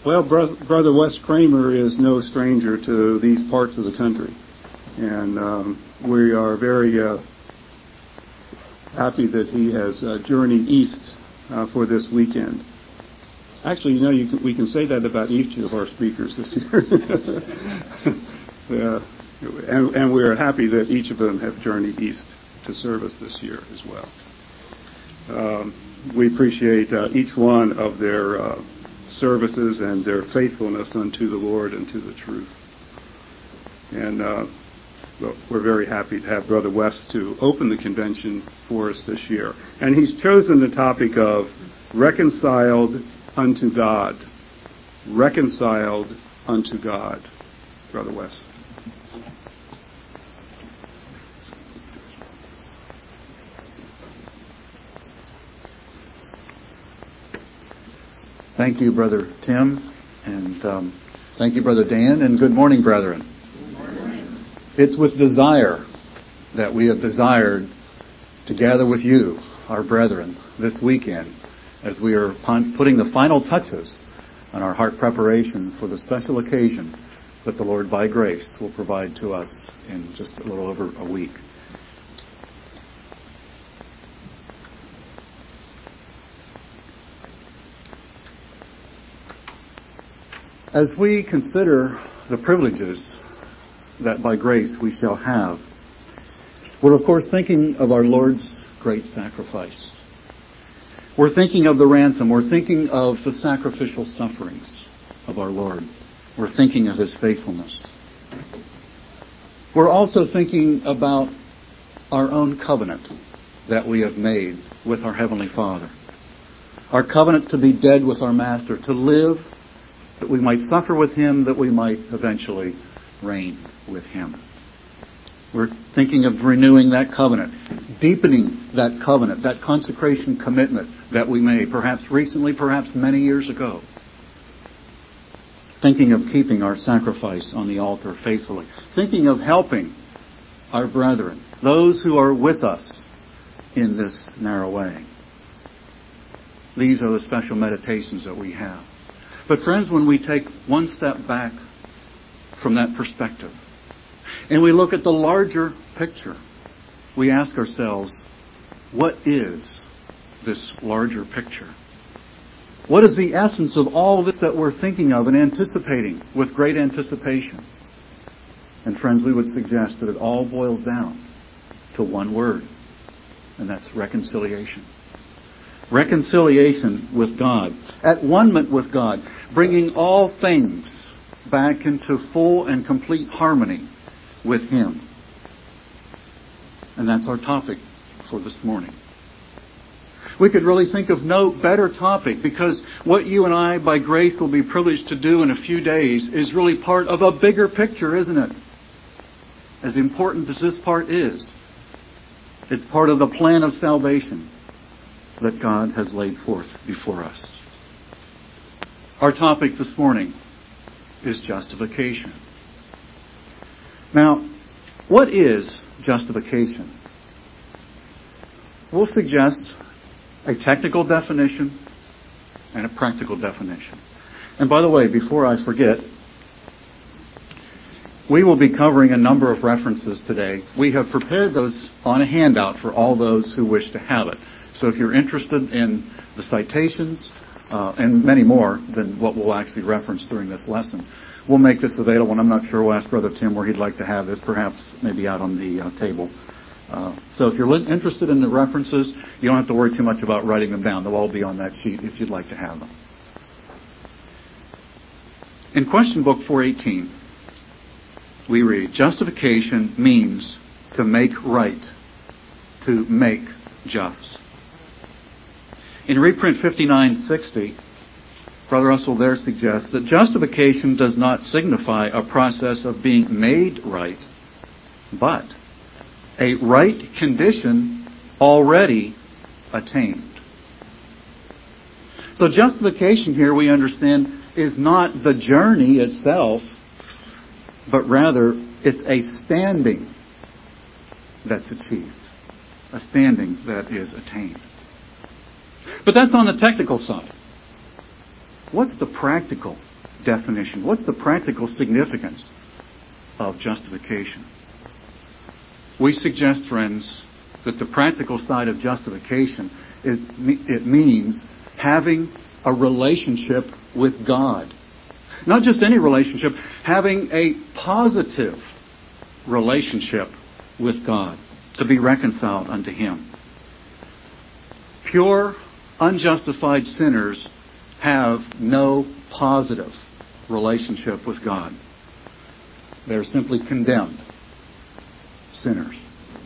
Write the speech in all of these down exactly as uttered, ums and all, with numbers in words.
Well, Bro- Brother Wes Kramer is no stranger to these parts of the country. And um, we are very uh, happy that he has uh, journeyed east uh, for this weekend. Actually, you know, you can, we can say that about each of our speakers this year. yeah. and, and we're happy that each of them have journeyed east to serve us this year as well. Um, we appreciate uh, each one of their uh, services and their faithfulness unto the Lord and to the truth. And uh, well, we're very happy to have Brother West to open the convention for us this year. And he's chosen the topic of reconciled unto God. Reconciled unto God. Brother West. Thank you, Brother Tim, and um, thank you, Brother Dan, and good morning, brethren. Good morning. It's with desire that we have desired to gather with you, our brethren, this weekend as we are putting the final touches on our heart preparation for the special occasion that the Lord, by grace, will provide to us in just a little over a week. As we consider the privileges that by grace we shall have, we're of course thinking of our Lord's great sacrifice. We're thinking of the ransom. We're thinking of the sacrificial sufferings of our Lord. We're thinking of His faithfulness. We're also thinking about our own covenant that we have made with our Heavenly Father. Our covenant to be dead with our Master, to live that we might suffer with Him, that we might eventually reign with Him. We're thinking of renewing that covenant, deepening that covenant, that consecration commitment that we made, perhaps recently, perhaps many years ago. Thinking of keeping our sacrifice on the altar faithfully. Thinking of helping our brethren, those who are with us in this narrow way. These are the special meditations that we have. But friends, when we take one step back from that perspective and we look at the larger picture, we ask ourselves, what is this larger picture? What is the essence of all this that we're thinking of and anticipating with great anticipation? And friends, we would suggest that it all boils down to one word, and that's reconciliation. Reconciliation with God, at one-ment with God, bringing all things back into full and complete harmony with Him. And that's our topic for this morning. We could really think of no better topic, because what you and I, by grace, will be privileged to do in a few days is really part of a bigger picture, isn't it? As important as this part is, it's part of the plan of salvation that God has laid forth before us. Our topic this morning is justification. Now, what is justification? We'll suggest a technical definition and a practical definition. And by the way, before I forget, we will be covering a number of references today. We have prepared those on a handout for all those who wish to have it. So if you're interested in the citations uh, and many more than what we'll actually reference during this lesson, we'll make this available. And I'm not sure, we'll ask Brother Tim where he'd like to have this, perhaps maybe out on the uh, table. Uh, so if you're interested in the references, you don't have to worry too much about writing them down. They'll all be on that sheet if you'd like to have them. In question book four eighteen, we read, justification means to make right, to make just. In reprint fifty-nine sixty, Brother Russell there suggests that justification does not signify a process of being made right, but a right condition already attained. So justification here, we understand, is not the journey itself, but rather it's a standing that's achieved, a standing that is attained. But that's on the technical side. What's the practical definition? What's the practical significance of justification? We suggest, friends, that the practical side of justification is it means having a relationship with God. Not just any relationship, having a positive relationship with God, to be reconciled unto Him. Pure, unjustified sinners have no positive relationship with God. They're simply condemned sinners.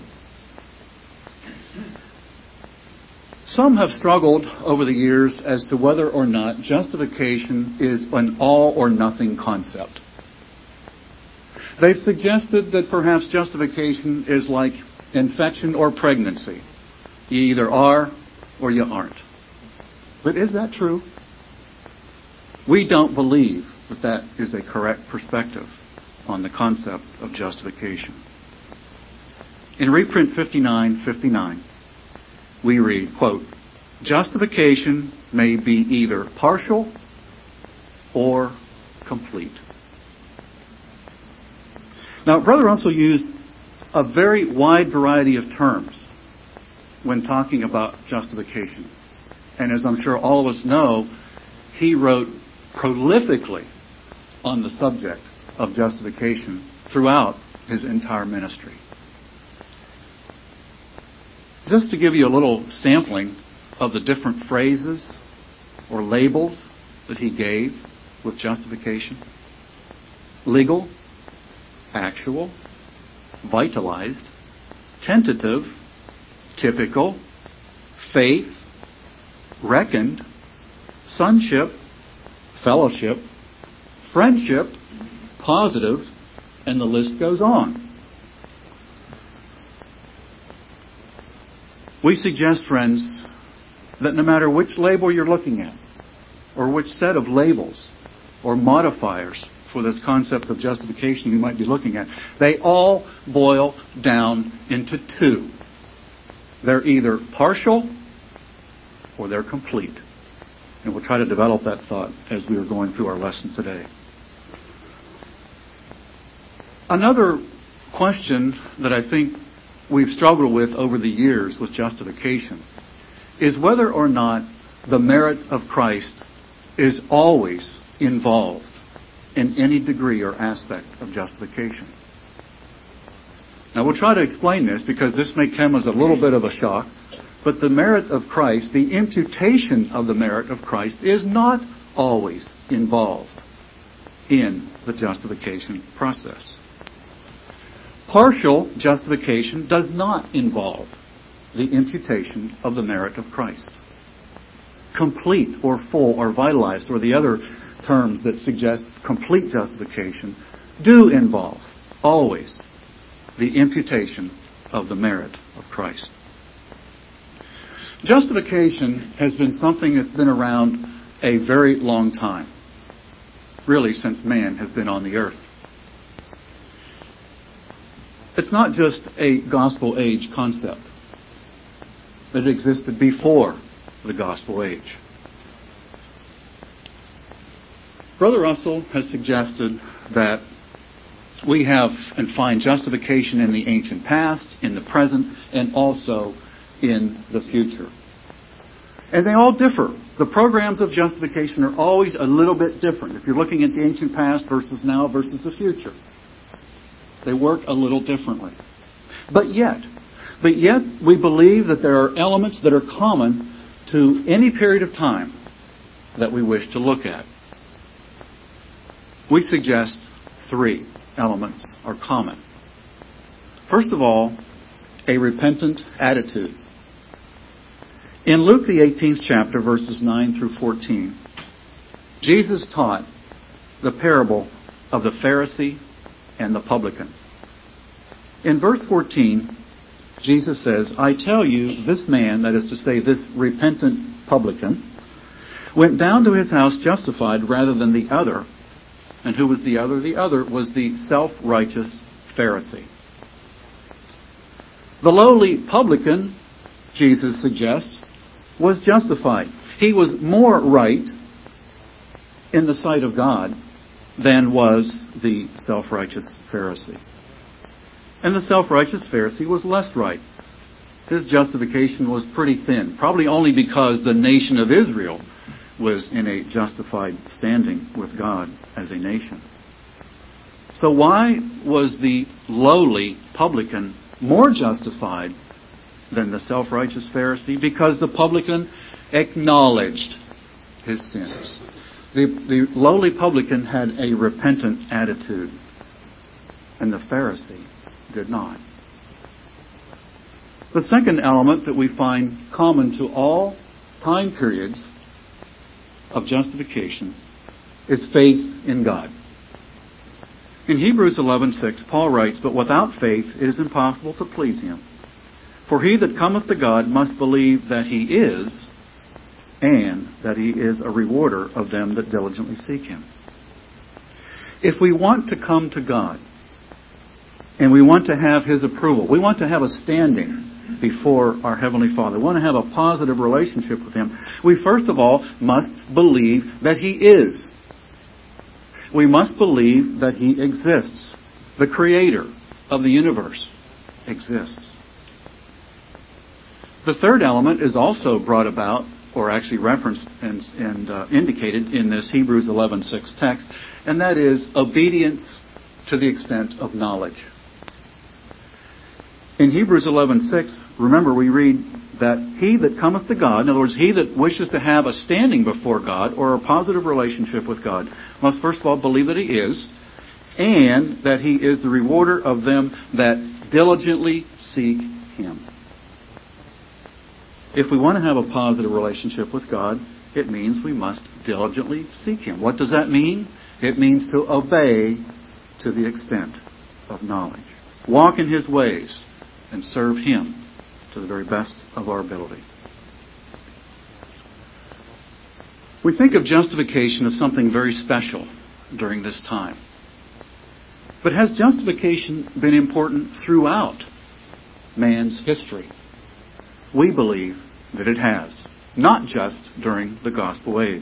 Some have struggled over the years as to whether or not justification is an all or nothing concept. They've suggested that perhaps justification is like infection or pregnancy. You either are or you aren't. But is that true? We don't believe that that is a correct perspective on the concept of justification. In reprint fifty-nine fifty-nine, we read, quote, "Justification may be either partial or complete." Now, Brother Russell used a very wide variety of terms when talking about justification. And as I'm sure all of us know, he wrote prolifically on the subject of justification throughout his entire ministry. Just to give you a little sampling of the different phrases or labels that he gave with justification: legal, actual, vitalized, tentative, typical, faith, reckoned, sonship, fellowship, friendship, positive, and the list goes on. We suggest, friends, that no matter which label you're looking at, or which set of labels or modifiers for this concept of justification you might be looking at, they all boil down into two. They're either partial or they're complete. And we'll try to develop that thought as we are going through our lesson today. Another question that I think we've struggled with over the years with justification is whether or not the merit of Christ is always involved in any degree or aspect of justification. Now, we'll try to explain this because this may come as a little bit of a shock, but the merit of Christ, the imputation of the merit of Christ, is not always involved in the justification process. Partial justification does not involve the imputation of the merit of Christ. Complete or full or vitalized, or the other terms that suggest complete justification, do involve always the imputation of the merit of Christ. Justification has been something that's been around a very long time, really since man has been on the earth. It's not just a gospel age concept. It existed before the gospel age. Brother Russell has suggested that we have and find justification in the ancient past, in the present, and also in the future. And they all differ. The programs of justification are always a little bit different. If you're looking at the ancient past versus now versus the future, they work a little differently. But yet, but yet we believe that there are elements that are common to any period of time that we wish to look at. We suggest three elements are common. First of all, a repentant attitude. In Luke the eighteenth chapter, verses nine through fourteen, Jesus taught the parable of the Pharisee and the publican. In verse fourteen, Jesus says, "I tell you, this man," that is to say, this repentant publican, "went down to his house justified rather than the other." And who was the other? The other was the self-righteous Pharisee. The lowly publican, Jesus suggests, was justified. He was more right in the sight of God than was the self-righteous Pharisee. And the self-righteous Pharisee was less right. His justification was pretty thin, probably only because the nation of Israel was in a justified standing with God as a nation. So why was the lowly publican more justified than the self-righteous Pharisee? Because the publican acknowledged his sins. The, the lowly publican had a repentant attitude, and the Pharisee did not. The second element that we find common to all time periods of justification is faith in God. In Hebrews eleven six, Paul writes, "But without faith it is impossible to please Him. For he that cometh to God must believe that He is, and that He is a rewarder of them that diligently seek Him." If we want to come to God, and we want to have His approval, we want to have a standing before our Heavenly Father, we want to have a positive relationship with Him, we first of all must believe that He is. We must believe that He exists. The Creator of the universe exists. The third element is also brought about, or actually referenced and, and uh, indicated in this Hebrews eleven six text, and that is obedience to the extent of knowledge. In Hebrews eleven six, remember we read that he that cometh to God, in other words, he that wishes to have a standing before God or a positive relationship with God, must first of all believe that He is, and that He is the rewarder of them that diligently seek Him. If we want to have a positive relationship with God, it means we must diligently seek Him. What does that mean? It means to obey to the extent of knowledge. Walk in His ways and serve Him to the very best of our ability. We think of justification as something very special during this time. But has justification been important throughout man's history? We believe that it has, not just during the gospel age.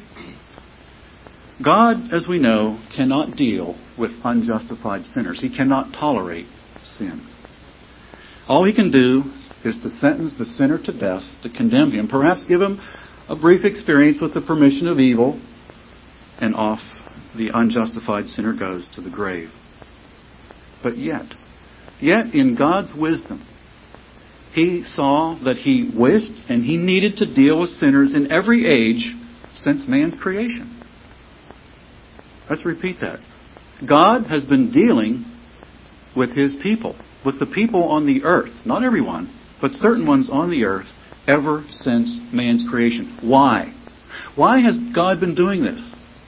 God, as we know, cannot deal with unjustified sinners. He cannot tolerate sin. All He can do is to sentence the sinner to death, to condemn him, perhaps give him a brief experience with the permission of evil, and off the unjustified sinner goes to the grave. But yet, yet in God's wisdom, He saw that He wished and He needed to deal with sinners in every age since man's creation. Let's repeat that. God has been dealing with His people, with the people on the earth, not everyone, but certain ones on the earth, ever since man's creation. Why? Why has God been doing this?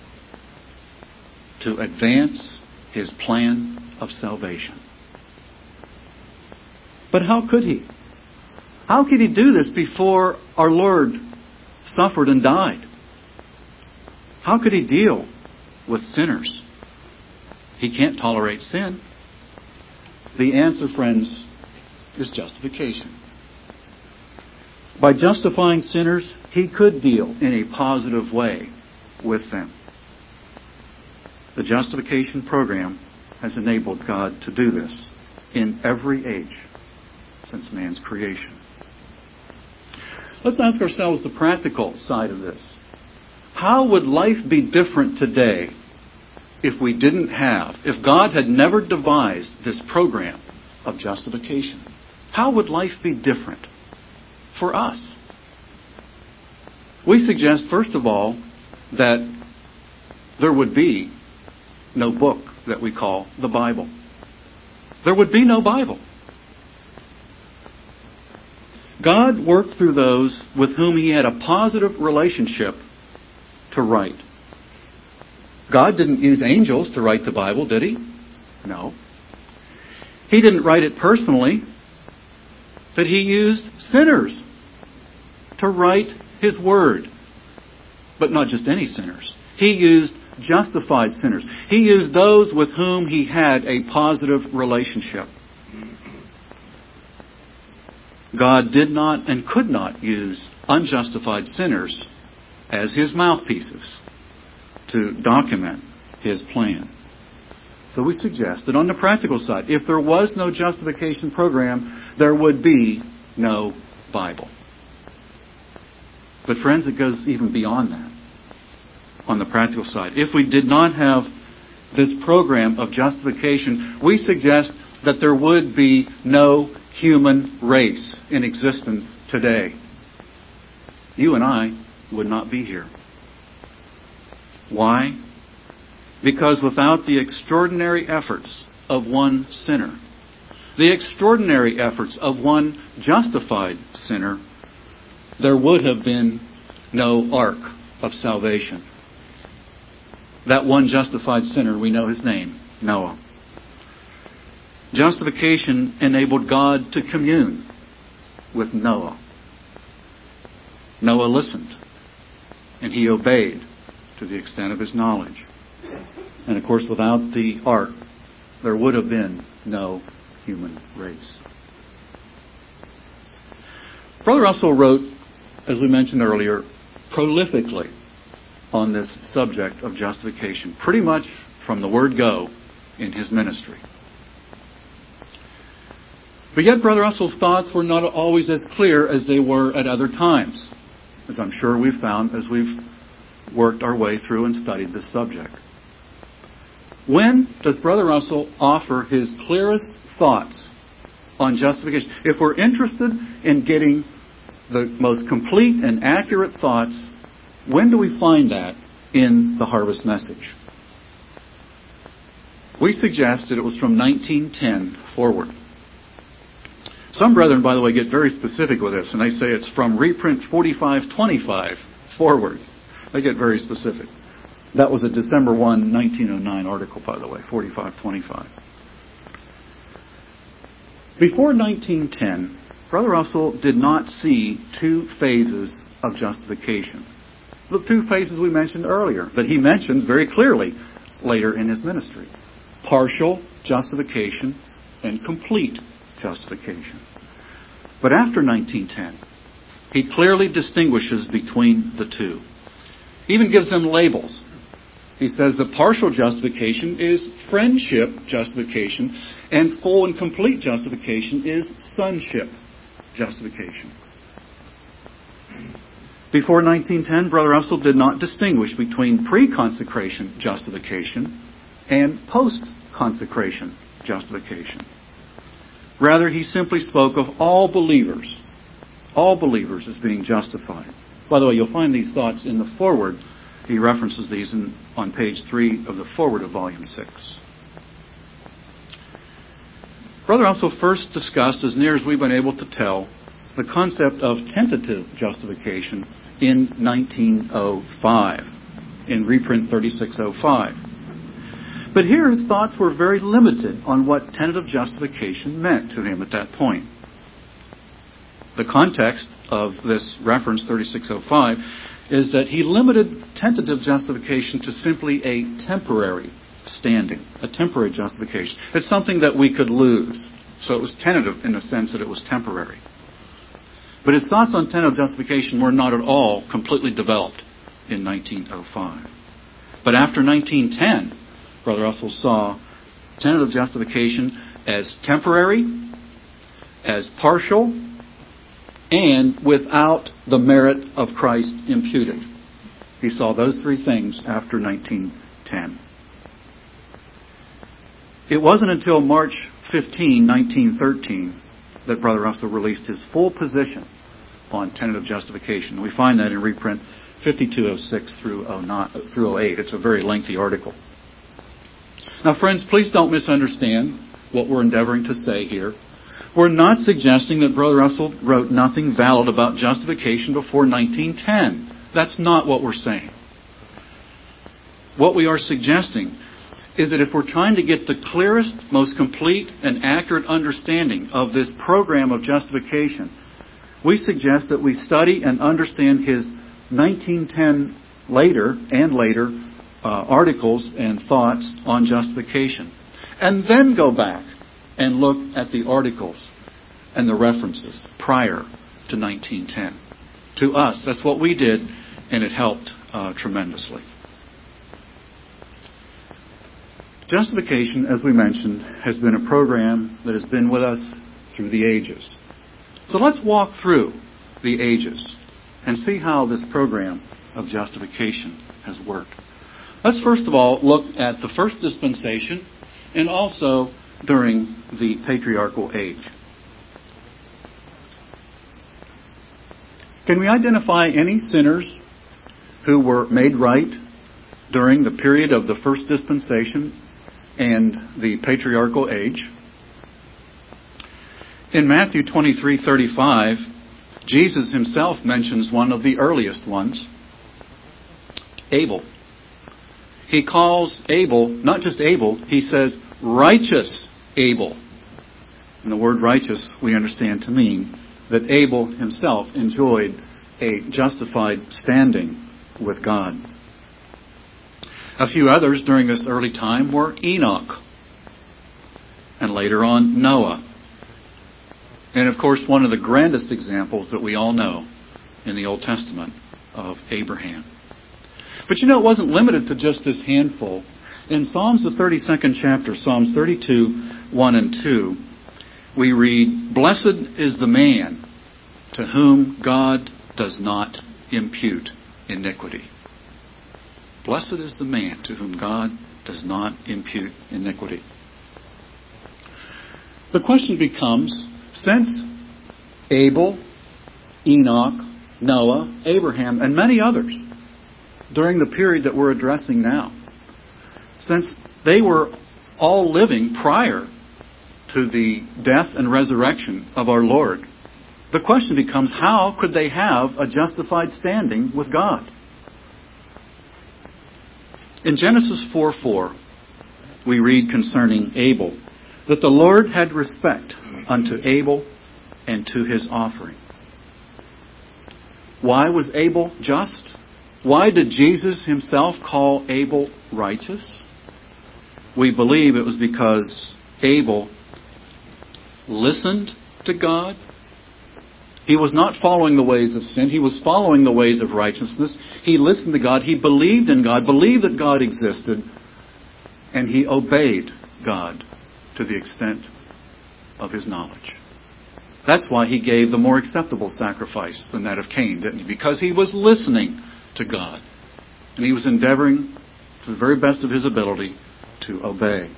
To advance His plan of salvation. But how could He? How could He do this before our Lord suffered and died? How could He deal with sinners? He can't tolerate sin. The answer, friends, is justification. By justifying sinners, He could deal in a positive way with them. The justification program has enabled God to do this in every age since man's creation. Let's ask ourselves the practical side of this. How would life be different today if we didn't have, if God had never devised this program of justification? How would life be different for us? We suggest, first of all, that there would be no book that we call the Bible. There would be no Bible. God worked through those with whom He had a positive relationship to write. God didn't use angels to write the Bible, did He? No. He didn't write it personally, but He used sinners to write His Word. But not just any sinners. He used justified sinners. He used those with whom He had a positive relationship. God did not and could not use unjustified sinners as His mouthpieces to document His plan. So we suggest that on the practical side, if there was no justification program, there would be no Bible. But friends, it goes even beyond that on the practical side. If we did not have this program of justification, we suggest that there would be no human race in existence today. You and I would not be here. Why? Because without the extraordinary efforts of one sinner, the extraordinary efforts of one justified sinner, there would have been no ark of salvation. That one justified sinner, we know his name, Noah. Justification enabled God to commune with Noah. Noah listened, and he obeyed to the extent of his knowledge. And of course, without the ark, there would have been no human race. Brother Russell wrote, as we mentioned earlier, prolifically on this subject of justification, pretty much from the word go in his ministry. But yet Brother Russell's thoughts were not always as clear as they were at other times, as I'm sure we've found as we've worked our way through and studied this subject. When does Brother Russell offer his clearest thoughts on justification? If we're interested in getting the most complete and accurate thoughts, when do we find that in the Harvest Message? We suggest that it was from nineteen ten forward. Some brethren, by the way, get very specific with this, and they say it's from reprint forty-five twenty-five forward. They get very specific. That was a December first, nineteen oh nine article, by the way, forty-five twenty-five. Before nineteen ten, Brother Russell did not see two phases of justification. The two phases we mentioned earlier, that he mentioned very clearly later in his ministry. Partial justification and complete justification. But after nineteen ten, he clearly distinguishes between the two. He even gives them labels. He says the partial justification is friendship justification, and full and complete justification is sonship justification. Before nineteen ten, Brother Russell did not distinguish between pre-consecration justification and post-consecration justification. Rather, he simply spoke of all believers, all believers as being justified. By the way, you'll find these thoughts in the foreword. He references these in, on page three of the foreword of volume six. Brother Russell first discussed, as near as we've been able to tell, the concept of tentative justification in nineteen oh five, in reprint thirty-six oh five. But here his thoughts were very limited on what tentative justification meant to him at that point. The context of this reference, thirty-six oh five, is that he limited tentative justification to simply a temporary standing, a temporary justification. It's something that we could lose. So it was tentative in the sense that it was temporary. But his thoughts on tentative justification were not at all completely developed in nineteen oh five. But after nineteen ten, Brother Russell saw tentative justification as temporary, as partial, and without the merit of Christ imputed. He saw those three things after nineteen ten. It wasn't until March fifteenth, nineteen thirteen, that Brother Russell released his full position on tentative justification. We find that in reprint fifty-two oh six through oh eight. It's a very lengthy article. Now, friends, please don't misunderstand what we're endeavoring to say here. We're not suggesting that Brother Russell wrote nothing valid about justification before nineteen ten. That's not what we're saying. What we are suggesting is that if we're trying to get the clearest, most complete, and accurate understanding of this program of justification, we suggest that we study and understand his nineteen ten later and later uh, articles and thoughts on justification. And then go back and look at the articles and the references prior to nineteen ten. To us, that's what we did, and it helped uh, tremendously. Justification, as we mentioned, has been a program that has been with us through the ages. So let's walk through the ages and see how this program of justification has worked. Let's first of all look at the first dispensation and also during the patriarchal age. Can we identify any sinners who were made right during the period of the first dispensation and the patriarchal age? In Matthew twenty-three thirty-five, Jesus himself mentions one of the earliest ones, Abel. He calls Abel, not just Abel, he says righteous Abel. And the word righteous we understand to mean that Abel himself enjoyed a justified standing with God. A few others during this early time were Enoch, and later on Noah. And of course, one of the grandest examples that we all know in the Old Testament of Abraham. But you know, it wasn't limited to just this handful. In Psalms, the thirty-second chapter, Psalms thirty-two, one and two, we read, "Blessed is the man to whom God does not impute iniquity." Blessed is the man to whom God does not impute iniquity. The question becomes, since Abel, Enoch, Noah, Abraham, and many others during the period that we're addressing now, since they were all living prior to the death and resurrection of our Lord, the question becomes, how could they have a justified standing with God? In Genesis four four, we read concerning Abel that the Lord had respect unto Abel and to his offering. Why was Abel just? Why did Jesus himself call Abel righteous? We believe it was because Abel listened to God. He was not following the ways of sin. He was following the ways of righteousness. He listened to God. He believed in God, believed that God existed, and he obeyed God to the extent of his knowledge. That's why he gave the more acceptable sacrifice than that of Cain, didn't he? Because he was listening to God. And he was endeavoring to the very best of his ability to obey.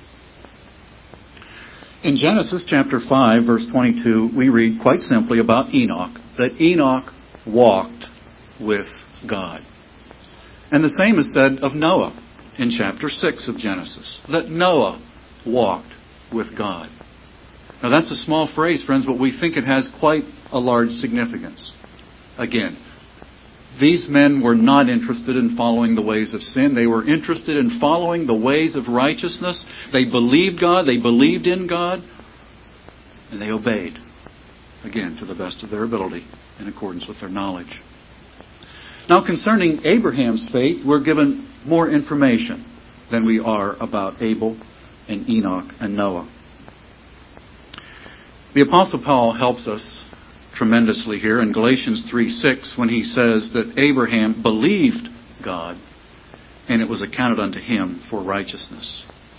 In Genesis chapter five, verse twenty-two, we read quite simply about Enoch, that Enoch walked with God. And the same is said of Noah in chapter six of Genesis, that Noah walked with God. Now that's a small phrase, friends, but we think it has quite a large significance. Again, these men were not interested in following the ways of sin. They were interested in following the ways of righteousness. They believed God. They believed in God. And they obeyed. Again, to the best of their ability, in accordance with their knowledge. Now, concerning Abraham's faith, we're given more information than we are about Abel and Enoch and Noah. The Apostle Paul helps us tremendously here in Galatians three six when he says that Abraham believed God and it was accounted unto him for righteousness.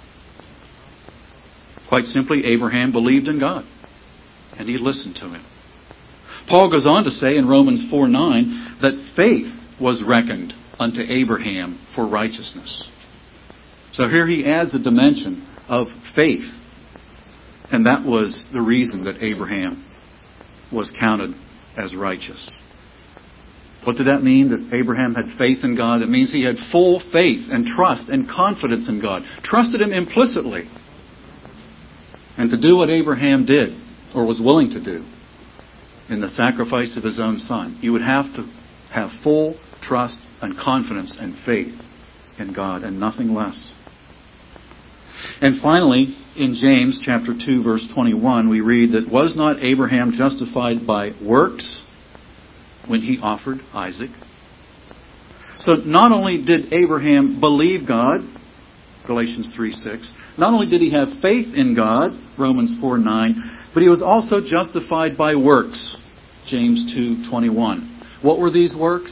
Quite simply, Abraham believed in God and he listened to him. Paul goes on to say in Romans four nine that faith was reckoned unto Abraham for righteousness. So here he adds a dimension of faith, and that was the reason that Abraham was counted as righteous. What did that mean, that Abraham had faith in God? It means he had full faith and trust and confidence in God. Trusted Him implicitly. And to do what Abraham did, or was willing to do, in the sacrifice of his own son, you would have to have full trust and confidence and faith in God and nothing less. And finally, in James chapter two, verse twenty-one, we read that was not Abraham justified by works when he offered Isaac? So not only did Abraham believe God, Galatians three six, not only did he have faith in God, Romans four nine, but he was also justified by works, James two twenty-one. What were these works?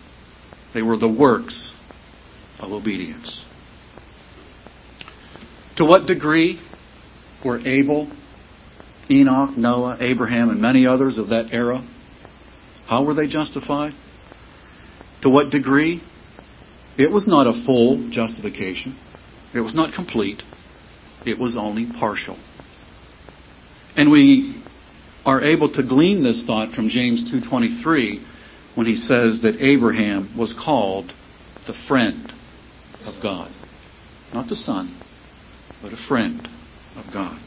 They were the works of obedience. To what degree were Abel, Enoch, Noah, Abraham, and many others of that era, how were they justified? To what degree? It was not a full justification. It was not complete. It was only partial. And we are able to glean this thought from James two twenty-three when he says that Abraham was called the friend of God. Not the son, but a friend of God.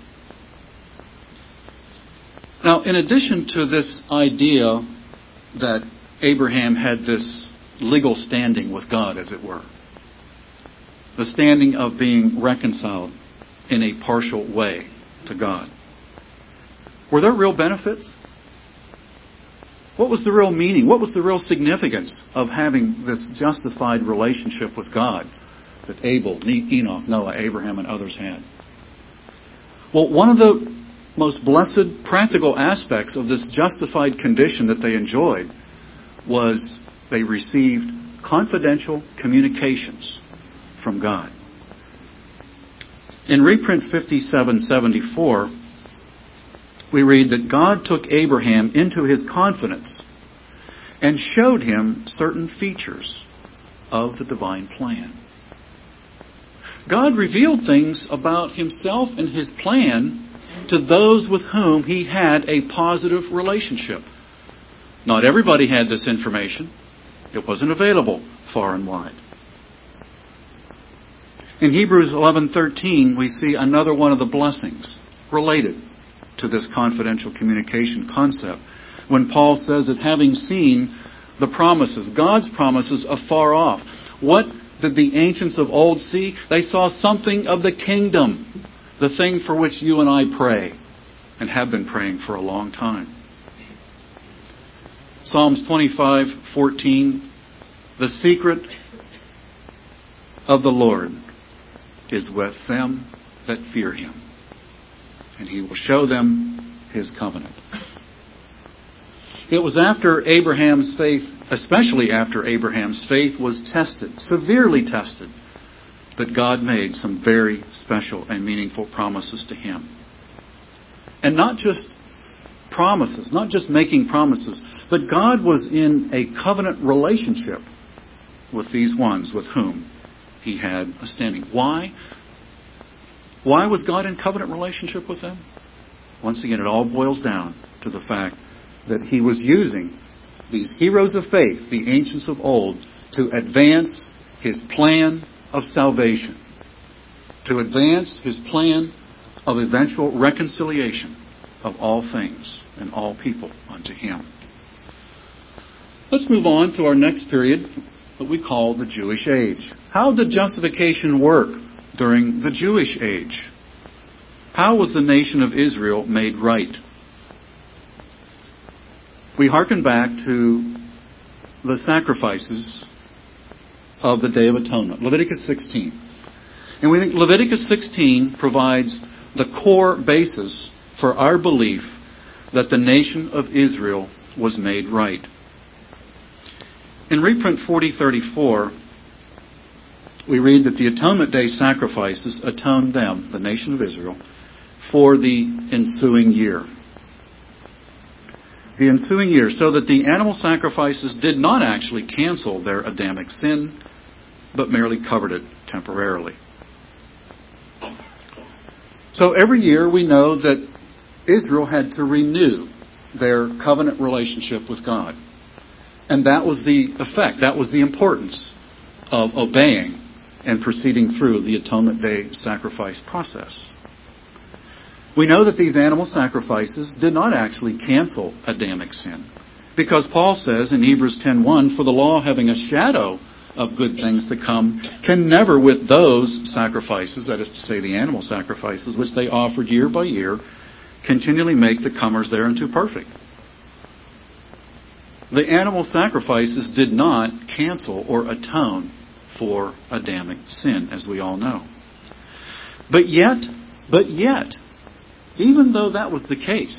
Now, in addition to this idea that Abraham had this legal standing with God, as it were, the standing of being reconciled in a partial way to God, were there real benefits? What was the real meaning? What was the real significance of having this justified relationship with God that Abel, Enoch, Noah, Abraham, and others had? Well, one of the most blessed practical aspects of this justified condition that they enjoyed was they received confidential communications from God. In reprint fifty-seven seventy-four, we read that God took Abraham into his confidence and showed him certain features of the divine plan. God revealed things about himself and his plan to those with whom he had a positive relationship. Not everybody had this information. It wasn't available far and wide. In Hebrews eleven thirteen, we see another one of the blessings related to this confidential communication concept, when Paul says that having seen the promises, God's promises afar off, what did the ancients of old see? They saw something of the kingdom, the thing for which you and I pray and have been praying for a long time. Psalms twenty-five fourteen, the secret of the Lord is with them that fear him, and he will show them his covenant. It was after Abraham's faith, especially after Abraham's faith was tested, severely tested, that God made some very special and meaningful promises to him. And not just promises, not just making promises, but God was in a covenant relationship with these ones with whom he had a standing. Why? Why was God in covenant relationship with them? Once again, it all boils down to the fact that he was using these heroes of faith, the ancients of old, to advance his plan of salvation, to advance his plan of eventual reconciliation of all things and all people unto him. Let's move on to our next period, what we call the Jewish age. How did justification work during the Jewish age? How was the nation of Israel made right? We hearken back to the sacrifices of the Day of Atonement, Leviticus sixteen. And we think Leviticus sixteen provides the core basis for our belief that the nation of Israel was made right. In reprint forty thirty-four, we read that the Atonement Day sacrifices atoned them, the nation of Israel, for the ensuing year. The ensuing year, so that the animal sacrifices did not actually cancel their Adamic sin, but merely covered it temporarily. So every year we know that Israel had to renew their covenant relationship with God. And that was the effect, that was the importance of obeying and proceeding through the Atonement Day sacrifice process. We know that these animal sacrifices did not actually cancel Adamic sin, because Paul says in Hebrews ten one, for the law having a shadow of good things to come can never with those sacrifices, that is to say the animal sacrifices, which they offered year by year, continually make the comers thereunto perfect. The animal sacrifices did not cancel or atone for Adamic sin, as we all know. But yet, but yet, even though that was the case,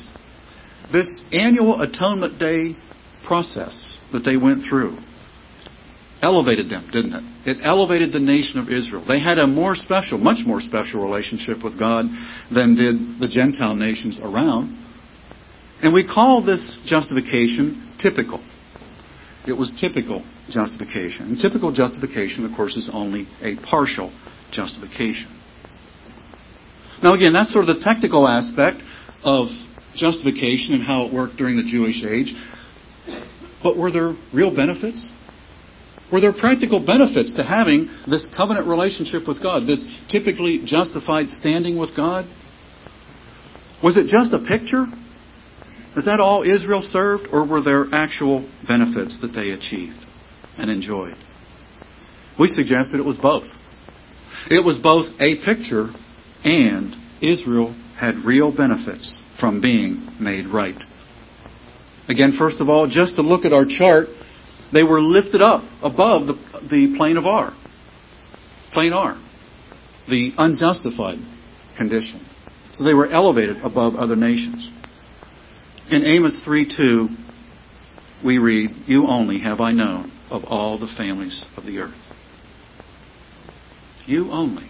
this annual Atonement Day process that they went through elevated them, didn't it? It elevated the nation of Israel. They had a more special, much more special relationship with God than did the Gentile nations around. And we call this justification typical. It was typical justification. And typical justification, of course, is only a partial justification. Now again, that's sort of the technical aspect of justification and how it worked during the Jewish age. But were there real benefits? Were there practical benefits to having this covenant relationship with God, this typically justified standing with God? Was it just a picture? Is that all Israel served, or were there actual benefits that they achieved and enjoyed? We suggest that it was both. It was both a picture, and Israel had real benefits from being made right. Again, first of all, just to look at our chart, they were lifted up above the, the plane of R. Plane R. The unjustified condition. So they were elevated above other nations. In Amos three two, we read, "You only have I known of all the families of the earth." You only.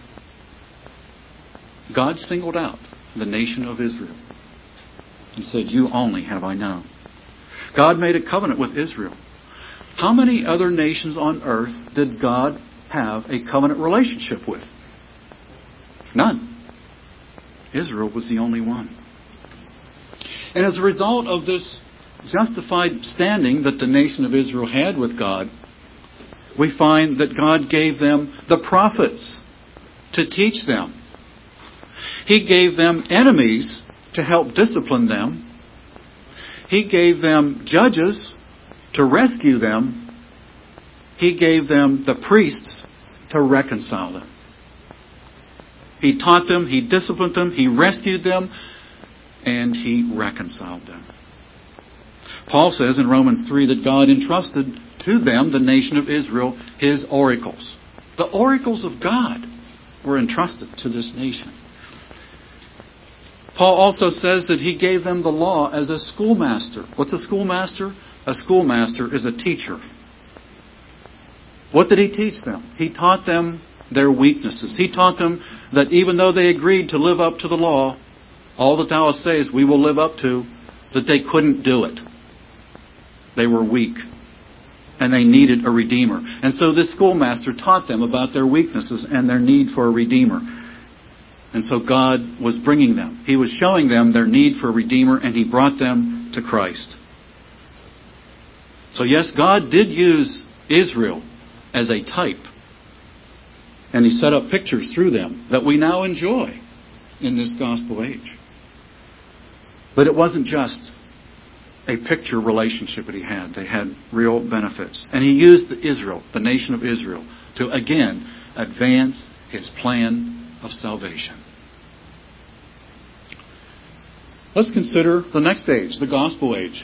God singled out the nation of Israel and said, "You only have I known." God made a covenant with Israel. How many other nations on earth did God have a covenant relationship with? None. Israel was the only one. And as a result of this justified standing that the nation of Israel had with God, we find that God gave them the prophets to teach them. He gave them enemies to help discipline them. He gave them judges to rescue them. He gave them the priests to reconcile them. He taught them, He disciplined them, He rescued them, and He reconciled them. Paul says in Romans three that God entrusted to them, the nation of Israel, His oracles. The oracles of God were entrusted to this nation. Paul also says that He gave them the law as a schoolmaster. What's a schoolmaster? A schoolmaster is a teacher. What did He teach them? He taught them their weaknesses. He taught them that even though they agreed to live up to the law, all that thou sayest we will live up to, that they couldn't do it. They were weak. And they needed a Redeemer. And so this schoolmaster taught them about their weaknesses and their need for a Redeemer. And so God was bringing them. He was showing them their need for a Redeemer, and He brought them to Christ. So yes, God did use Israel as a type. And He set up pictures through them that we now enjoy in this gospel age. But it wasn't just a picture relationship that He had. They had real benefits. And He used Israel, the nation of Israel, to again advance His plan of salvation. Let's consider the next age, the gospel age.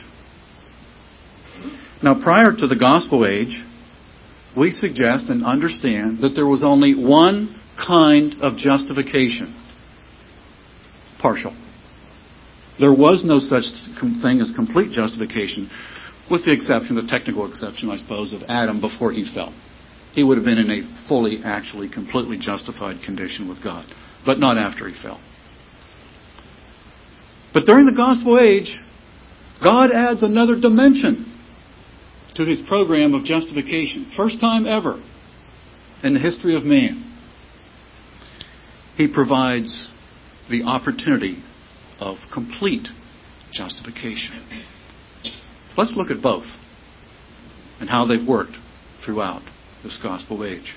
Now, prior to the gospel age, we suggest and understand that there was only one kind of justification. Partial. There was no such thing as complete justification, with the exception, the technical exception, I suppose, of Adam before he fell. He would have been in a fully, actually, completely justified condition with God, but not after he fell. But during the gospel age, God adds another dimension to His program of justification. First time ever in the history of man. He provides the opportunity of complete justification. Let's look at both and how they've worked throughout this gospel age.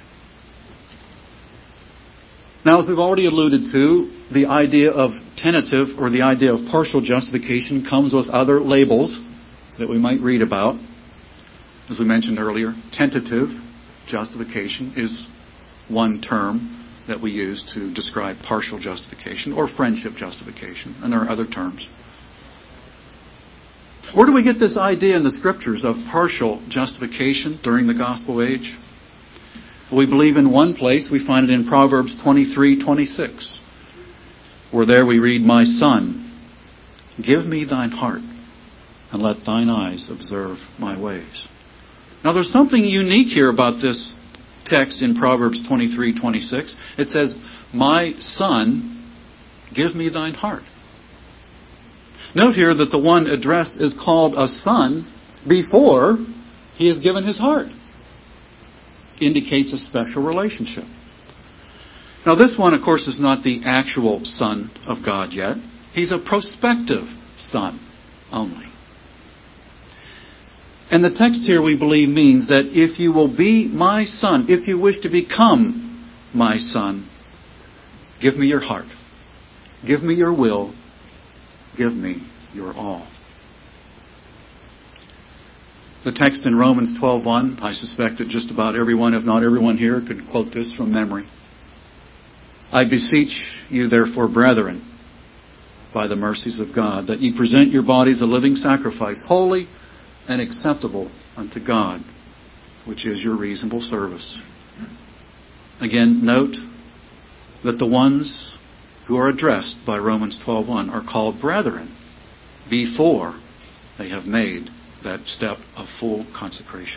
Now, as we've already alluded to, the idea of tentative or the idea of partial justification comes with other labels that we might read about. As we mentioned earlier, tentative justification is one term that we use to describe partial justification or friendship justification, and there are other terms. Where do we get this idea in the Scriptures of partial justification during the gospel age? We believe in one place, we find it in Proverbs twenty-three twenty-six, where there we read, "My son, give me thine heart, and let thine eyes observe my ways." Now there's something unique here about this text in Proverbs twenty-three twenty-six. It says, "My son, give me thine heart." Note here that the one addressed is called a son before he has given his heart. Indicates a special relationship. Now this one, of course, is not the actual Son of God yet. He's a prospective son only. And the text here, we believe, means that if you will be my son, if you wish to become my son, give me your heart. Give me your will. Give me your all. The text in Romans twelve one, I suspect that just about everyone, if not everyone here, could quote this from memory. "I beseech you, therefore, brethren, by the mercies of God, that ye present your bodies a living sacrifice, holy and acceptable unto God, which is your reasonable service." Again, note that the ones who are addressed by Romans twelve one are called brethren before they have made that step of full consecration.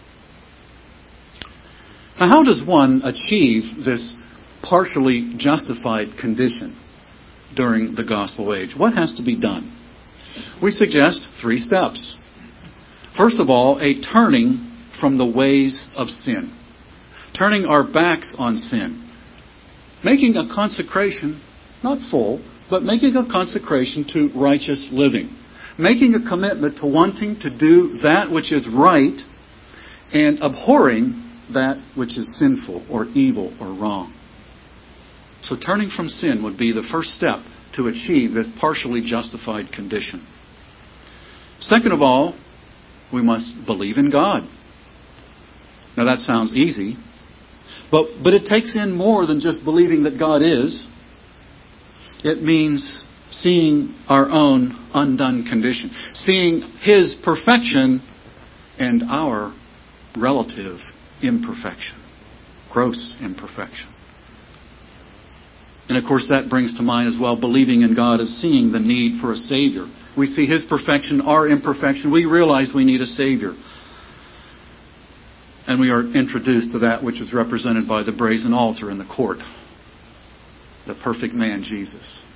Now, how does one achieve this partially justified condition during the gospel age? What has to be done? We suggest three steps. First of all, a turning from the ways of sin. Turning our back on sin. Making a consecration, not full, but making a consecration to righteous living. Making a commitment to wanting to do that which is right and abhorring that which is sinful or evil or wrong. So turning from sin would be the first step to achieve this partially justified condition. Second of all, we must believe in God. Now that sounds easy, but, but it takes in more than just believing that God is. It means seeing our own undone condition. Seeing His perfection and our relative imperfection. Gross imperfection. And of course that brings to mind as well believing in God as seeing the need for a Savior. We see His perfection, our imperfection. We realize we need a Savior. And we are introduced to that which is represented by the brazen altar in the court. The perfect man, Jesus.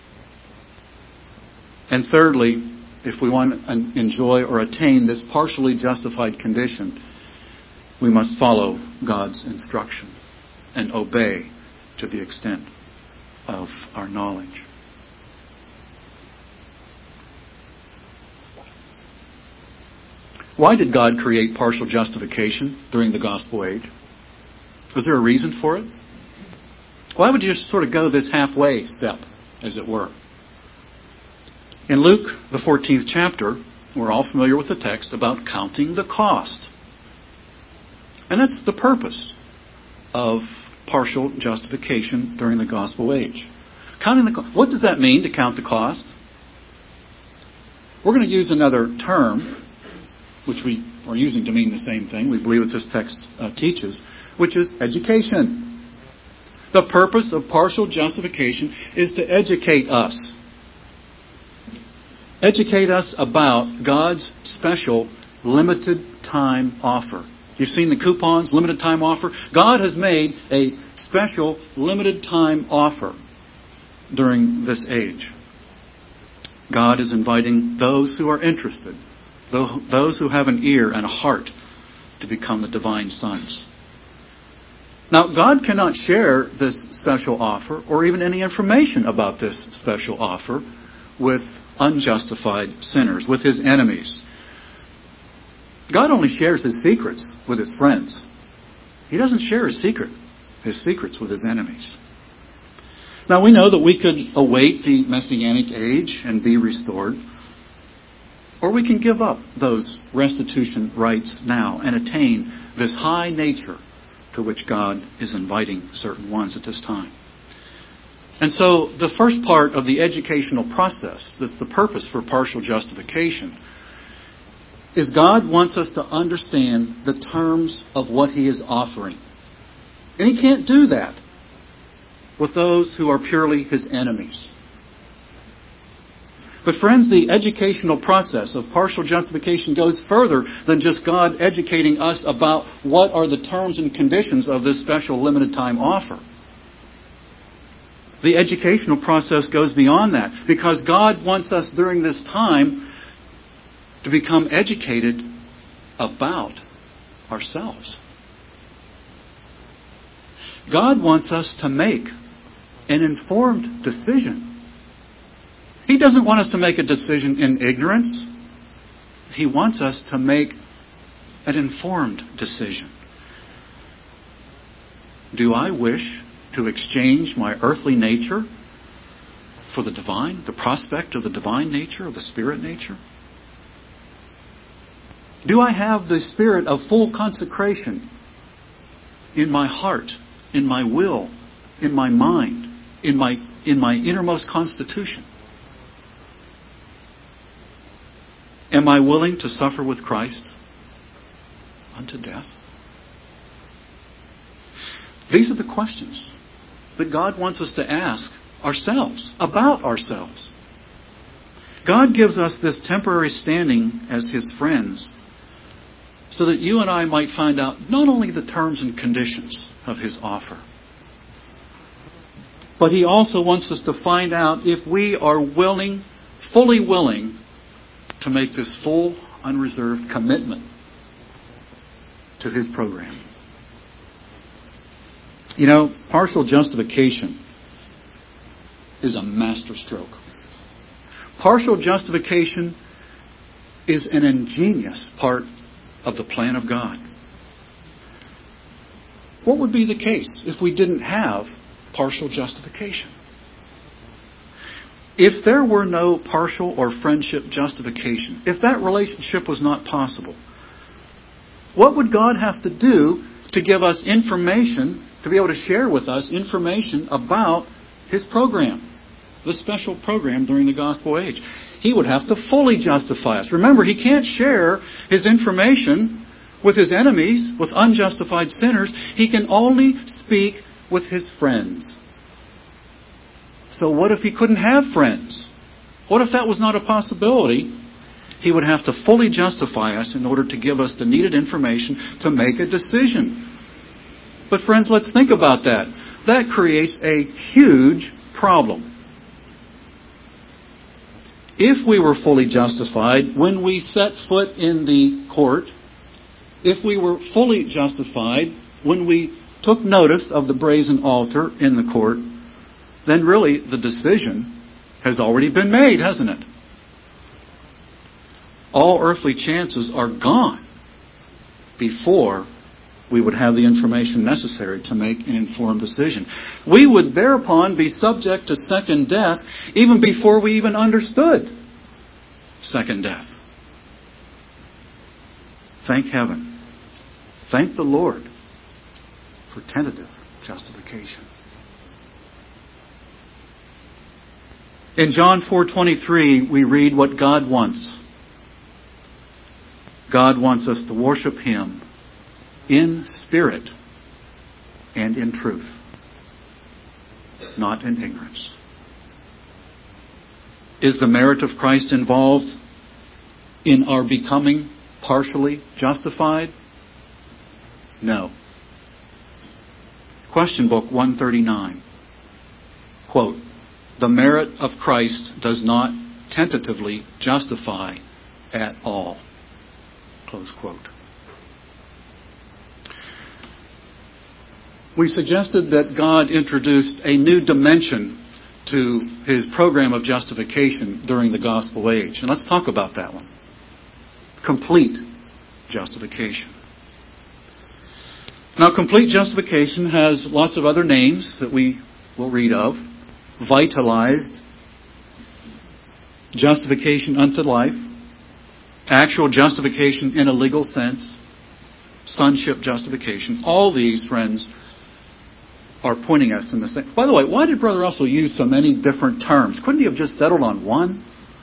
And thirdly, if we want to enjoy or attain this partially justified condition, we must follow God's instruction and obey to the extent of our knowledge. Why did God create partial justification during the gospel age? Was there a reason for it? Why would you just sort of go this halfway step, as it were? In Luke, the fourteenth chapter, we're all familiar with the text about counting the cost. And that's the purpose of partial justification during the gospel age. Counting the cost. What does that mean, to count the cost? We're going to use another term, which we are using to mean the same thing. We believe what this text uh, teaches, which is education. The purpose of partial justification is to educate us. Educate us about God's special limited time offer. You've seen the coupons, limited time offer. God has made a special limited time offer during this age. God is inviting those who are interested, those who have an ear and a heart, to become the divine sons. Now, God cannot share this special offer or even any information about this special offer with unjustified sinners, with His enemies. God only shares His secrets with His friends. He doesn't share His secret, His secrets with His enemies. Now we know that we could await the Messianic age and be restored, or we can give up those restitution rights now and attain this high nature to which God is inviting certain ones at this time. And so the first part of the educational process, that's the purpose for partial justification, is God wants us to understand the terms of what He is offering. And He can't do that with those who are purely His enemies. But friends, the educational process of partial justification goes further than just God educating us about what are the terms and conditions of this special limited time offer. The educational process goes beyond that, because God wants us during this time to become educated about ourselves. God wants us to make an informed decision. He doesn't want us to make a decision in ignorance. He wants us to make an informed decision. Do I wish to exchange my earthly nature for the divine, the prospect of the divine nature, of the spirit nature? Do I have the spirit of full consecration in my heart, in my will, in my mind, in my, in my innermost constitution? Am I willing to suffer with Christ unto death? These are the questions that God wants us to ask ourselves, about ourselves. God gives us this temporary standing as His friends so that you and I might find out not only the terms and conditions of His offer, but He also wants us to find out if we are willing, fully willing, to make this full, unreserved commitment to His program. You know, partial justification is a masterstroke. Partial justification is an ingenious part of the plan of God. What would be the case if we didn't have partial justification? If there were no partial or friendship justification, if that relationship was not possible, what would God have to do to give us information, to be able to share with us information about His program, the special program during the gospel age? He would have to fully justify us. Remember, He can't share His information with His enemies, with unjustified sinners. He can only speak with His friends. So what if He couldn't have friends? What if that was not a possibility? He would have to fully justify us in order to give us the needed information to make a decision. But friends, let's think about that. That creates a huge problem. If we were fully justified when we set foot in the court, if we were fully justified when we took notice of the brazen altar in the court, then really the decision has already been made, hasn't it? All earthly chances are gone before we would have the information necessary to make an informed decision. We would thereupon be subject to second death even before we even understood second death. Thank heaven. Thank the Lord for tentative justification. In John four twenty-three, we read what God wants. God wants us to worship Him in spirit and in truth, not in ignorance. Is the merit of Christ involved in our becoming partially justified? No. Question book one thirty-nine. Quote, "The merit of Christ does not tentatively justify at all." Close quote. We suggested that God introduced a new dimension to His program of justification during the gospel age. And let's talk about that one. Complete justification. Now, complete justification has lots of other names that we will read of. Vitalized, justification unto life, actual justification in a legal sense, sonship justification. All these, friends, are pointing us in the same. By the way, why did Brother Russell use so many different terms? Couldn't he have just settled on one?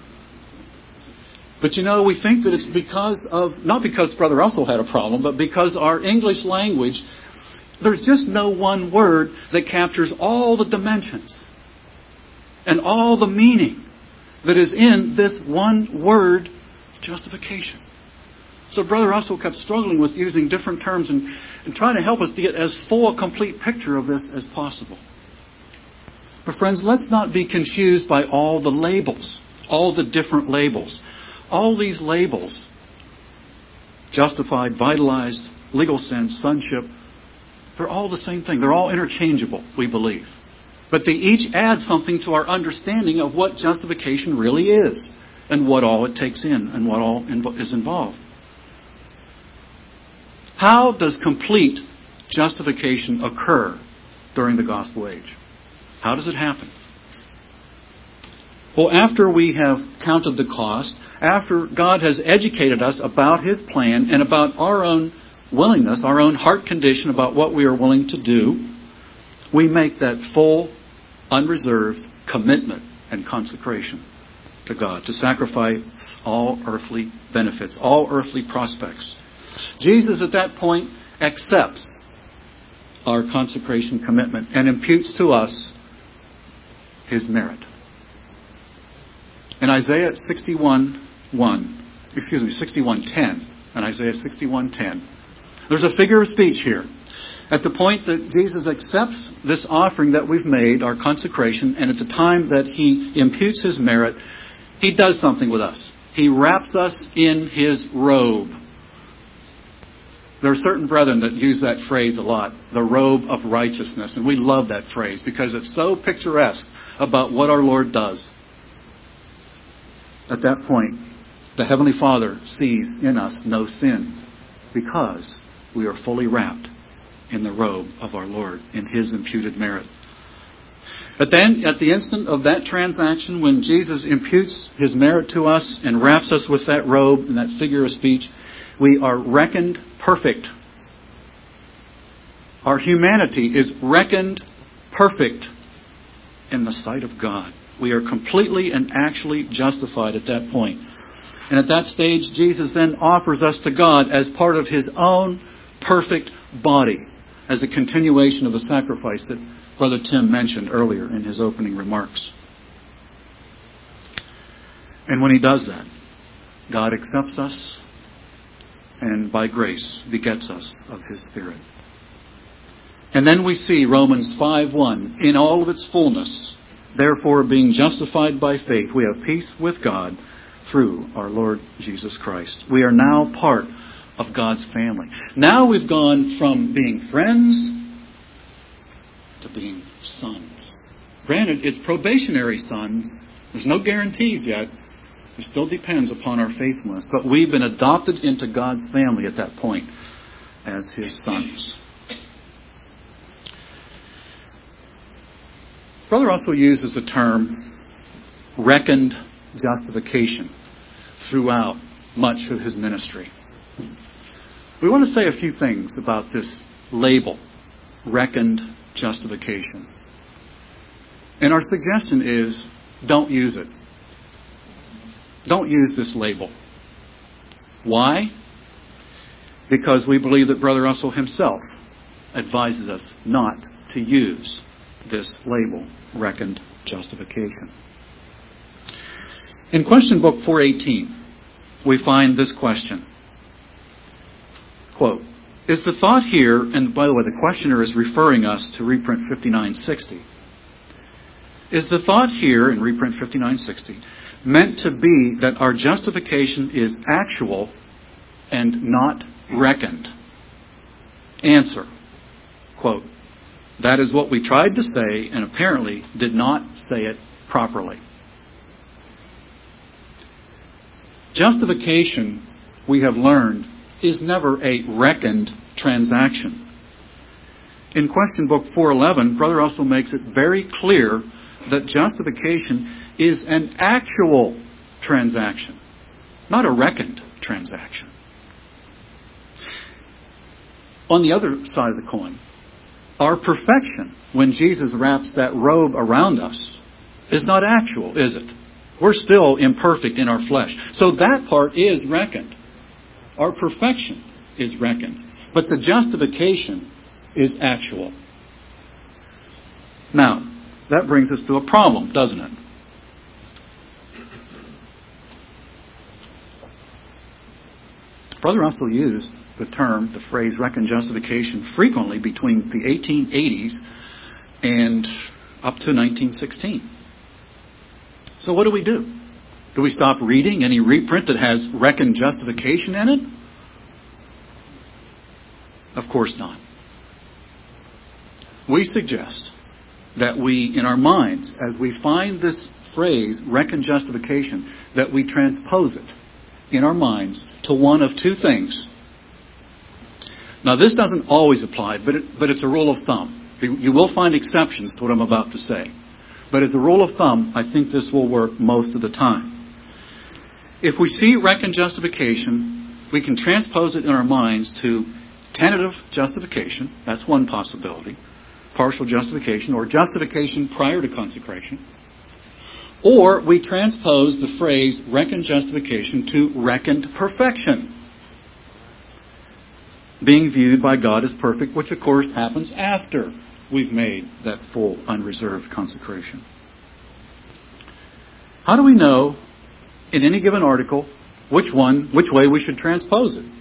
But you know, we think that it's because of, not because Brother Russell had a problem, but because our English language, there's just no one word that captures all the dimensions and all the meaning that is in this one word, justification. So Brother Russell kept struggling with using different terms and, and trying to help us to get as full a complete picture of this as possible. But friends, let's not be confused by all the labels, all the different labels. All these labels, justified, vitalized, legal sense, sonship, they're all the same thing. They're all interchangeable, we believe. But they each add something to our understanding of what justification really is and what all it takes in and what all is involved. How does complete justification occur during the gospel age? How does it happen? Well, after we have counted the cost, after God has educated us about His plan and about our own willingness, our own heart condition about what we are willing to do, we make that full, unreserved commitment and consecration to God, to sacrifice all earthly benefits, all earthly prospects. Jesus at that point accepts our consecration commitment and imputes to us His merit. In Isaiah sixty-one one, excuse me, sixty-one ten, and Isaiah sixty-one ten, there's a figure of speech here. At the point that Jesus accepts this offering that we've made, our consecration, and at the time that He imputes His merit, He does something with us. He wraps us in His robe. There are certain brethren that use that phrase a lot, the robe of righteousness. And we love that phrase because it's so picturesque about what our Lord does. At that point, the Heavenly Father sees in us no sin because we are fully wrapped in the robe of our Lord, in His imputed merit. But then, at the instant of that transaction, when Jesus imputes His merit to us and wraps us with that robe and that figure of speech, we are reckoned perfect. Our humanity is reckoned perfect in the sight of God. We are completely and actually justified at that point. And at that stage, Jesus then offers us to God as part of His own perfect body, as a continuation of the sacrifice that Brother Tim mentioned earlier in his opening remarks. And when He does that, God accepts us and by grace begets us of His Spirit. And then we see Romans five one, in all of its fullness, therefore being justified by faith, we have peace with God through our Lord Jesus Christ. We are now part of God's family. Now we've gone from being friends to being sons. Granted, it's probationary sons. There's no guarantees yet. It still depends upon our faithfulness. But we've been adopted into God's family at that point as His sons. Brother also uses the term reckoned justification throughout much of his ministry. We want to say a few things about this label, reckoned justification. And our suggestion is, don't use it. Don't use this label. Why? Because we believe that Brother Russell himself advises us not to use this label, reckoned justification. In question book four eighteen, we find this question. Quote, is the thought here, and by the way, the questioner is referring us to reprint fifty-nine sixty. Is the thought here in reprint fifty-nine sixty meant to be that our justification is actual and not reckoned? Answer, quote, that is what we tried to say and apparently did not say it properly. Justification, we have learned, is never a reckoned transaction. In question book four eleven, Brother Russell makes it very clear that justification is an actual transaction, not a reckoned transaction. On the other side of the coin, our perfection, when Jesus wraps that robe around us, is not actual, is it? We're still imperfect in our flesh. So that part is reckoned. Our perfection is reckoned. But the justification is actual. Now, that brings us to a problem, doesn't it? Brother Russell used the term, the phrase, reckon justification frequently between the eighteen eighties and up to nineteen sixteen. So what do we do? Do we stop reading any reprint that has reckon justification in it? Of course not. We suggest that we, in our minds, as we find this phrase, reckon justification, that we transpose it in our minds to one of two things. Now, this doesn't always apply, but, it, but it's a rule of thumb. You will find exceptions to what I'm about to say. But as a rule of thumb, I think this will work most of the time. If we see reckon justification, we can transpose it in our minds to tentative justification. That's one possibility. Partial justification, or justification prior to consecration. Or we transpose the phrase reckon justification to reckoned perfection, being viewed by God as perfect, which of course happens after we've made that full unreserved consecration. How do we know in any given article which one, which way we should transpose it?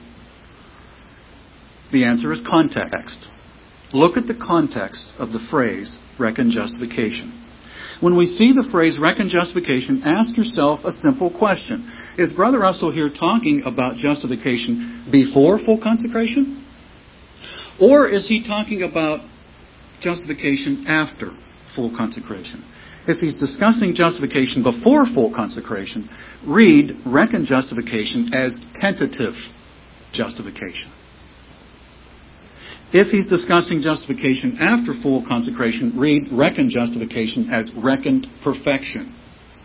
The answer is context. Look at the context of the phrase reckon justification. When we see the phrase reckon justification, ask yourself a simple question. Is Brother Russell here talking about justification before full consecration? Or is he talking about justification after full consecration? If he's discussing justification before full consecration, read reckon justification as tentative justification. If he's discussing justification after full consecration, read reckon justification as reckoned perfection.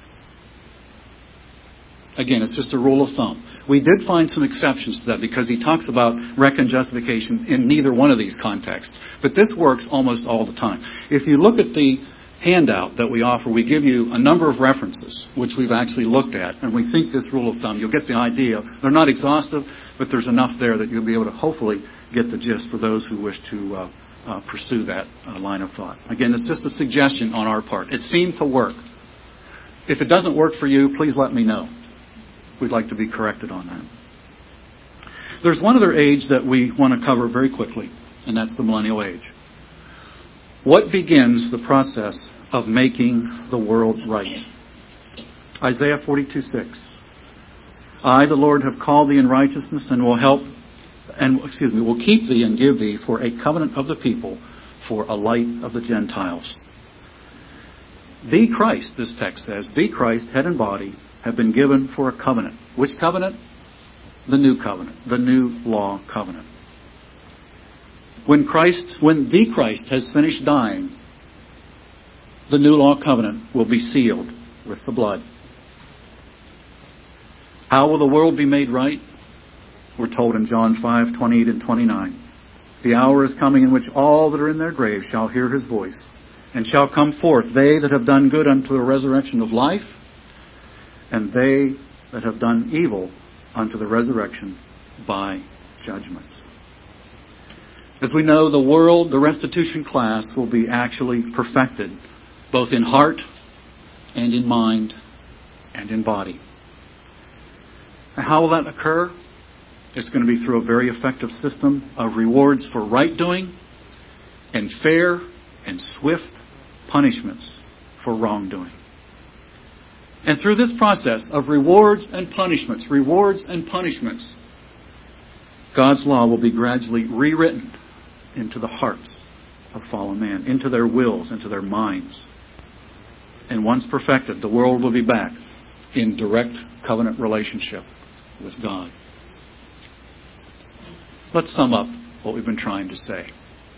Again, it's just a rule of thumb. We did find some exceptions to that because he talks about reckon justification in neither one of these contexts. But this works almost all the time. If you look at the handout that we offer, we give you a number of references which we've actually looked at, and we think this rule of thumb, you'll get the idea. They're not exhaustive, but there's enough there that you'll be able to hopefully get the gist for those who wish to uh, uh, pursue that uh, line of thought. Again, it's just a suggestion on our part. It seemed to work. If it doesn't work for you, please let me know. We'd like to be corrected on that. There's one other age that we want to cover very quickly, and that's the millennial age. What begins the process of making the world right? Isaiah forty-two six. I, the Lord, have called thee in righteousness and will help, and excuse me, will keep thee and give thee for a covenant of the people, for a light of the Gentiles. The Christ, this text says, the Christ, head and body, have been given for a covenant. Which covenant? The new covenant, the new law covenant. When Christ, when the Christ has finished dying, the new law covenant will be sealed with the blood. How will the world be made right? We're told in John five twenty-eight and twenty-nine. The hour is coming in which all that are in their graves shall hear his voice, and shall come forth, they that have done good unto the resurrection of life, and they that have done evil unto the resurrection by judgment. As we know, the world, the restitution class, will be actually perfected, both in heart and in mind and in body. And how will that occur? It's going to be through a very effective system of rewards for right doing and fair and swift punishments for wrongdoing. And through this process of rewards and punishments, rewards and punishments, God's law will be gradually rewritten into the hearts of fallen man, into their wills, into their minds. And once perfected, the world will be back in direct covenant relationship with God. Let's sum up what we've been trying to say.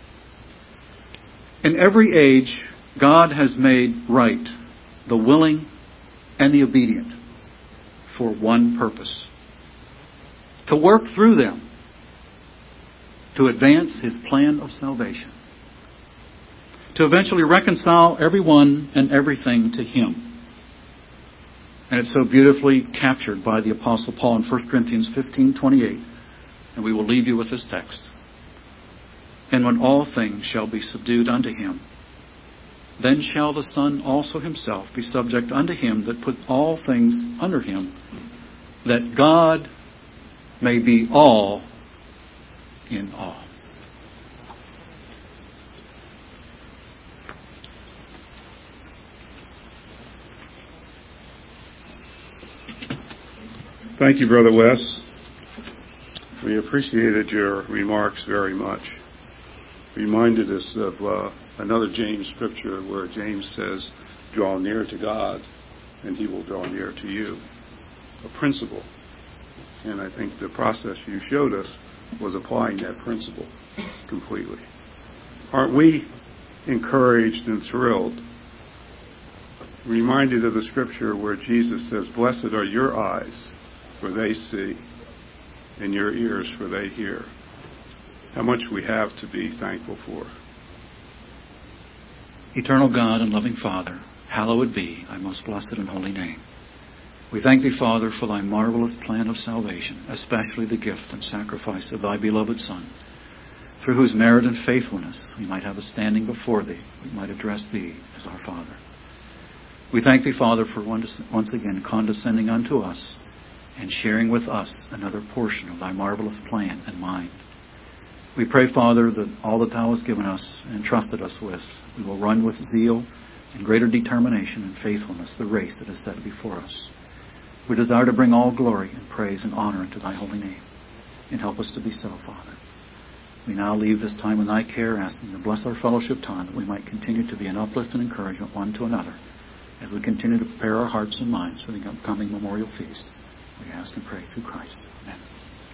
In every age, God has made right the willing and the obedient for one purpose: to work through them to advance His plan of salvation, to eventually reconcile everyone and everything to Him. And it's so beautifully captured by the Apostle Paul in First Corinthians fifteen twenty-eight. And we will leave you with this text. And when all things shall be subdued unto Him, then shall the Son also Himself be subject unto Him that put all things under Him, that God may be all in all. Thank you, Brother Wes. We appreciated your remarks very much. Reminded us of uh, another James scripture where James says, draw near to God and he will draw near to you. A principle. And I think the process you showed us was applying that principle completely. Aren't we encouraged and thrilled? Reminded of the scripture where Jesus says, blessed are your eyes, for they see, and your ears, for they hear. How much we have to be thankful for. Eternal God and loving Father, hallowed be thy most blessed and holy name. We thank thee, Father, for thy marvelous plan of salvation, especially the gift and sacrifice of thy beloved Son, through whose merit and faithfulness we might have a standing before thee, we might address thee as our Father. We thank thee, Father, for once again condescending unto us and sharing with us another portion of thy marvelous plan and mind. We pray, Father, that all that thou hast given us and entrusted us with, we will run with zeal and greater determination and faithfulness the race that is set before us. We desire to bring all glory and praise and honor into thy holy name, and help us to be so, Father. We now leave this time in thy care, asking to bless our fellowship time, that we might continue to be an uplift and encouragement one to another, as we continue to prepare our hearts and minds for the upcoming memorial feast. We ask and pray through Christ. Amen.